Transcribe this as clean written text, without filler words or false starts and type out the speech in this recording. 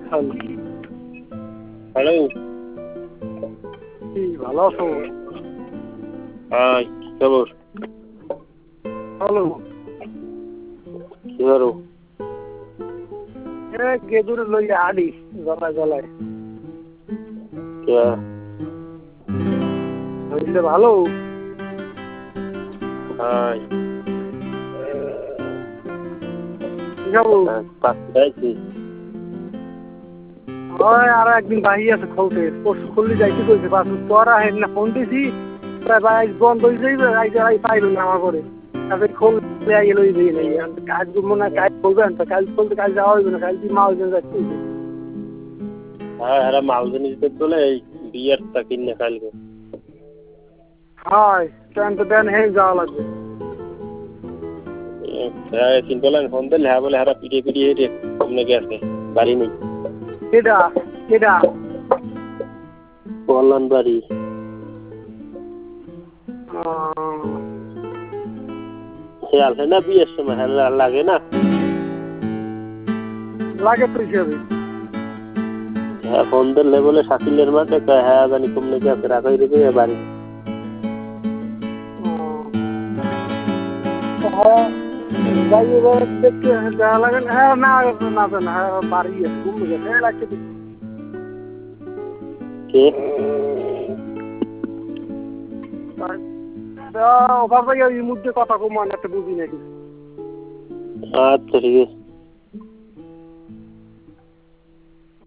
Hello, কি ভালো আছো? হ্যাঁ, কি খবর? ভালো। কি করো? গেদুরে লইয়া আডি জ্বলায় জ্বলায় কে? হইলে ভালো। হ্যাঁ, কি খাবো? পাইছি। ওই আর একদিন বাহি আছে খুলতে, পরশু খুললে যাইতে কইছে, পাশু তোরা হেন না ফোন দিছি, ভাই বন্ধ হয়ে যাইবে, আই পাইবেন না আমার করে। তারপরে খুললে আইয়ে লই দিয়ে নেই, কাজ মনে হয় কাজ করবেন তো, কাজ খুলতে কাজ যাওয়া হইবে না, কাজ দিয়ে মাল জন্য যাচ্ছে। হ্যাঁ, হ্যাঁ, মাল জিনিস বলে এই বিয়ারটা কিনে কালকে। হয়, ট্রেন তো ট্রেন হেই যাওয়া লাগবে। হ্যাঁ, চিন্তা লাগবে ফোন দিলে হ্যাঁ বলে হারা পিটিয়ে পিটিয়ে হেঁটে সামনে গেছে, বাড়ি নেই। কেডা কেডা? কল্যাণ বাড়ি। সে আসে না বিয়ের সময়, হ্যাঁ লাগে না? লাগে তো হিসাবে। হ্যাঁ, ফোন দিলে বলে শাকিলের মাঠে হ্যাঁ জানি কমনে গেছে, রাখাই রেখে বাড়ি। যাই এবার দেখতে দেখা লাগে না, হ্যাঁ না না না, হ্যাঁ বাড়ি আছে, ঘুম গেছে, হ্যাঁ লাগছে। কে? অভাব ভাই এই মুহূর্তে কথা কম একটা বুঝি নাকি। আচ্ছা, ঠিক আছে।